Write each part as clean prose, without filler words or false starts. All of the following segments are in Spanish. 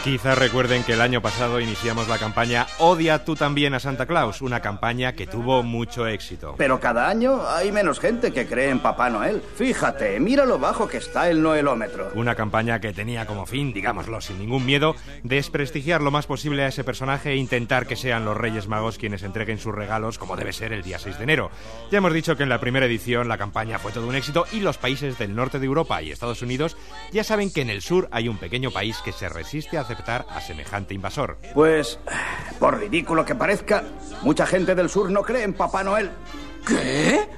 Quizás recuerden que el año pasado iniciamos la campaña Odia tú también a Santa Claus, una campaña que tuvo mucho éxito. Pero cada año hay menos gente que cree en Papá Noel. Fíjate, mira lo bajo que está el noelómetro. Una campaña que tenía como fin, digámoslo sin ningún miedo, desprestigiar lo más posible a ese personaje e intentar que sean los Reyes Magos quienes entreguen sus regalos como debe ser el día 6 de enero. Ya hemos dicho que en la primera edición la campaña fue todo un éxito y los países del norte de Europa y Estados Unidos ya saben que en el sur hay un pequeño país que se resiste a aceptar a semejante invasor. Pues, por ridículo que parezca, mucha gente del sur no cree en Papá Noel. ¿Qué?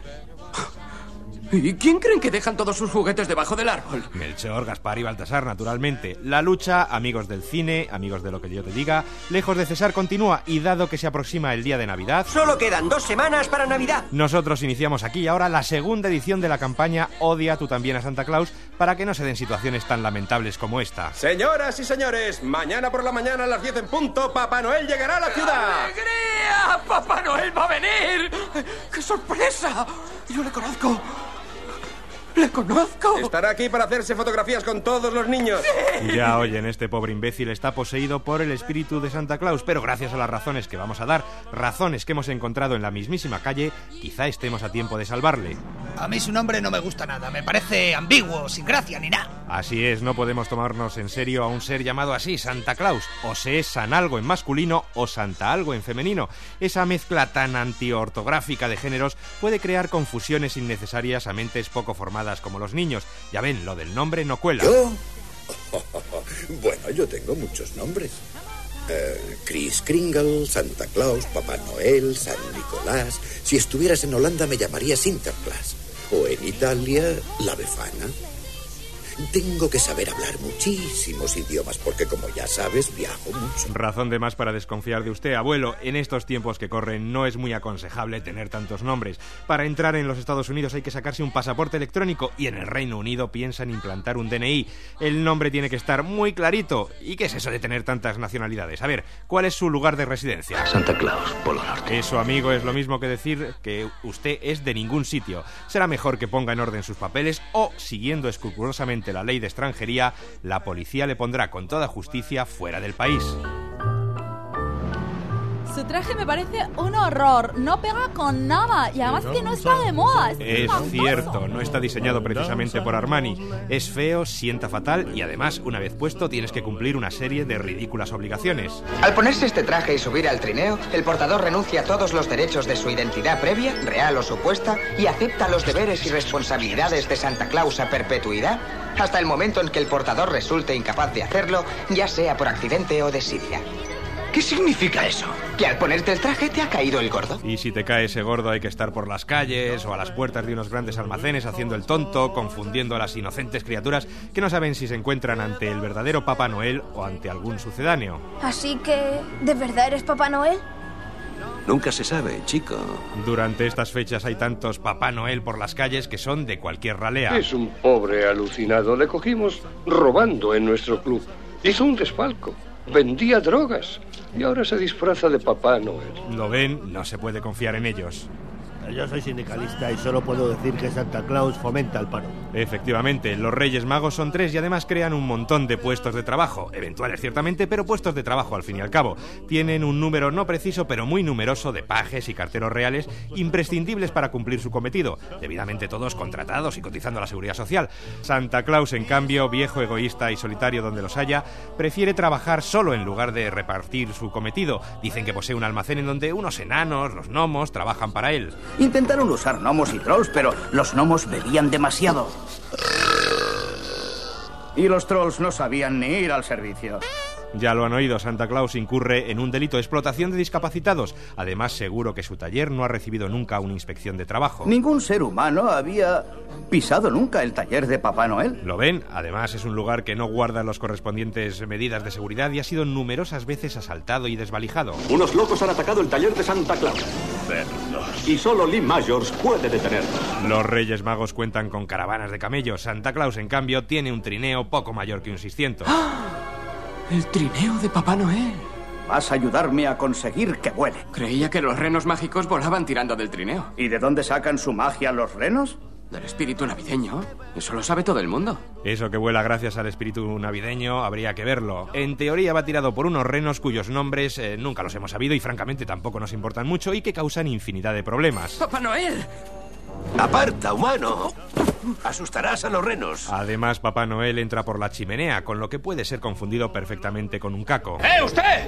¿Y quién creen que dejan todos sus juguetes debajo del árbol? Melchor, Gaspar y Baltasar, naturalmente. La lucha, amigos del cine, amigos de lo que yo te diga, lejos de cesar continúa y dado que se aproxima el día de Navidad... Solo quedan 2 semanas para Navidad. Nosotros iniciamos aquí y ahora la segunda edición de la campaña Odia tú también a Santa Claus para que no se den situaciones tan lamentables como esta. Señoras y señores, mañana por la mañana a las 10 en punto, Papá Noel llegará a la ciudad. ¡Alegría! ¡Papá Noel va a venir! ¡Qué sorpresa! Yo le conozco. ¡Le conozco! Estará aquí para hacerse fotografías con todos los niños. ¡Sí! Ya oyen, este pobre imbécil está poseído por el espíritu de Santa Claus, pero gracias a las razones que vamos a dar, razones que hemos encontrado en la mismísima calle, quizá estemos a tiempo de salvarle. A mí su nombre no me gusta nada, me parece ambiguo, sin gracia ni nada. Así es, no podemos tomarnos en serio a un ser llamado así, Santa Claus. O se es San algo en masculino o Santa algo en femenino. Esa mezcla tan antiortográfica de géneros puede crear confusiones innecesarias a mentes poco formadas como los niños. Ya ven, lo del nombre no cuela. ¿Yo? Bueno, yo tengo muchos nombres. Kris Kringle, Santa Claus, Papá Noel, San Nicolás. Si estuvieras en Holanda me llamaría Sinterklaas. O en Italia, la Befana. Tengo que saber hablar muchísimos idiomas porque, como ya sabes, viajo mucho. Razón de más para desconfiar de usted, abuelo. En estos tiempos que corren no es muy aconsejable tener tantos nombres. Para entrar en los Estados Unidos hay que sacarse un pasaporte electrónico y en el Reino Unido piensan implantar un DNI. El nombre tiene que estar muy clarito. ¿Y qué es eso de tener tantas nacionalidades? A ver, ¿cuál es su lugar de residencia? Santa Claus, Polo Norte. Eso, amigo, es lo mismo que decir que usted es de ningún sitio. Será mejor que ponga en orden sus papeles o, siguiendo escrupulosamente la ley de extranjería, la policía le pondrá con toda justicia fuera del país. Su traje me parece un horror, no pega con nada y además que no está de moda. Es cierto, no está diseñado precisamente por Armani. Es feo, sienta fatal y además, una vez puesto, tienes que cumplir una serie de ridículas obligaciones. Al ponerse este traje y subir al trineo, el portador renuncia a todos los derechos de su identidad previa, real o supuesta, y acepta los deberes y responsabilidades de Santa Claus a perpetuidad, hasta el momento en que el portador resulte incapaz de hacerlo, ya sea por accidente o desidia. ¿Qué significa eso? Que al ponerte el traje te ha caído el gordo. Y si te cae ese gordo hay que estar por las calles o a las puertas de unos grandes almacenes haciendo el tonto, confundiendo a las inocentes criaturas que no saben si se encuentran ante el verdadero Papá Noel o ante algún sucedáneo. Así que, ¿de verdad eres Papá Noel? Nunca se sabe, chico. Durante estas fechas hay tantos Papá Noel por las calles que son de cualquier ralea. Es un pobre alucinado. Le cogimos robando en nuestro club. Hizo un desfalco. Vendía drogas. Y ahora se disfraza de Papá Noel. ¿Lo ven? No se puede confiar en ellos. Yo soy sindicalista y solo puedo decir que Santa Claus fomenta el paro. Efectivamente, los Reyes Magos son 3 y además crean un montón de puestos de trabajo, eventuales ciertamente, pero puestos de trabajo al fin y al cabo. Tienen un número no preciso pero muy numeroso de pajes y carteros reales imprescindibles para cumplir su cometido, debidamente todos contratados y cotizando a la Seguridad Social. Santa Claus, en cambio, viejo, egoísta y solitario donde los haya, prefiere trabajar solo en lugar de repartir su cometido. Dicen que posee un almacén en donde unos enanos, los gnomos, trabajan para él. Intentaron usar gnomos y trolls, pero los gnomos bebían demasiado. Y los trolls no sabían ni ir al servicio. Ya lo han oído, Santa Claus incurre en un delito de explotación de discapacitados. Además, seguro que su taller no ha recibido nunca una inspección de trabajo. Ningún ser humano había pisado nunca el taller de Papá Noel. ¿Lo ven? Además, es un lugar que no guarda las correspondientes medidas de seguridad y ha sido numerosas veces asaltado y desvalijado. Unos locos han atacado el taller de Santa Claus. Y solo Lee Majors puede detenerlos. Los Reyes Magos cuentan con caravanas de camellos. Santa Claus, en cambio, tiene un trineo poco mayor que un 600. ¡El trineo de Papá Noel! Vas a ayudarme a conseguir que vuele. Creía que los renos mágicos volaban tirando del trineo. ¿Y de dónde sacan su magia los renos? ¿Del espíritu navideño? Eso lo sabe todo el mundo. Eso que vuela gracias al espíritu navideño habría que verlo. En teoría va tirado por unos renos cuyos nombres nunca los hemos sabido y francamente tampoco nos importan mucho y que causan infinidad de problemas. ¡Papá Noel! ¡Aparta, humano! Asustarás a los renos. Además, Papá Noel entra por la chimenea, con lo que puede ser confundido perfectamente con un caco. usted!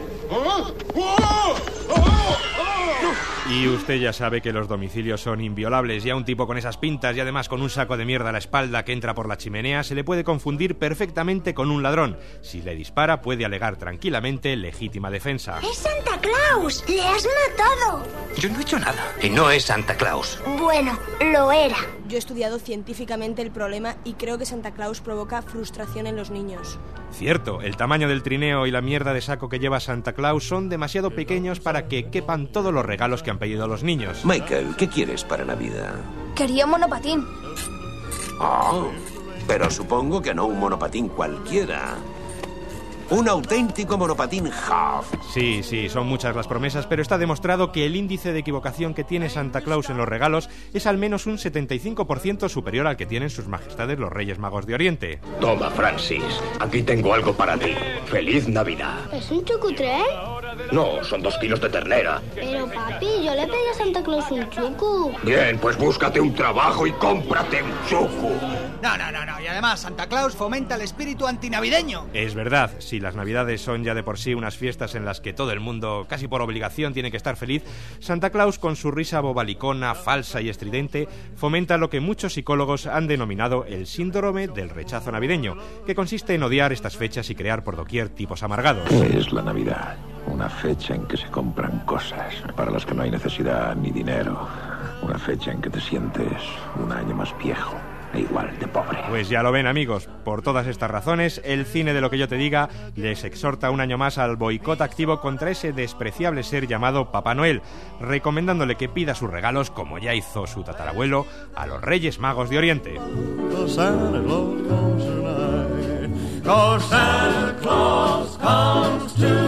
Y usted ya sabe que los domicilios son inviolables y a un tipo con esas pintas y además con un saco de mierda a la espalda que entra por la chimenea se le puede confundir perfectamente con un ladrón. Si le dispara puede alegar tranquilamente legítima defensa. ¡Es Santa Claus! ¡Le has matado! Yo no he hecho nada. Y no es Santa Claus. Bueno, lo era. Yo he estudiado científicamente el problema y creo que Santa Claus provoca frustración en los niños. Cierto, el tamaño del trineo y la mierda de saco que lleva Santa Claus son demasiado pequeños para que quepan todos los regalos que han pedido los niños. Michael, ¿qué quieres para Navidad? Quería un monopatín. Oh, pero supongo que no un monopatín cualquiera. Un auténtico monopatín Huff. Sí, son muchas las promesas, pero está demostrado que el índice de equivocación que tiene Santa Claus en los regalos es al menos un 75% superior al que tienen sus majestades los Reyes Magos de Oriente. Toma, Francis. Aquí tengo algo para ti. ¡Feliz Navidad! ¿Es un chucutré? No, son 2 kilos de ternera. Pero papi, yo le pedí a Santa Claus un chucu. Bien, pues búscate un trabajo y cómprate un chucu. No. Y además, Santa Claus fomenta el espíritu antinavideño. Es verdad, si las Navidades son ya de por sí unas fiestas en las que todo el mundo, casi por obligación, tiene que estar feliz, Santa Claus, con su risa bobalicona, falsa y estridente, fomenta lo que muchos psicólogos han denominado el síndrome del rechazo navideño, que consiste en odiar estas fechas y crear por doquier tipos amargados. ¿Qué es la Navidad? Una fecha en que se compran cosas para las que no hay necesidad ni dinero. Una fecha en que te sientes un año más viejo e igual de pobre. Pues ya lo ven, amigos. Por todas estas razones, el cine de Lo que yo te diga les exhorta un año más al boicot activo contra ese despreciable ser llamado Papá Noel, recomendándole que pida sus regalos, como ya hizo su tatarabuelo, a los Reyes Magos de Oriente. Santa Claus comes tonight.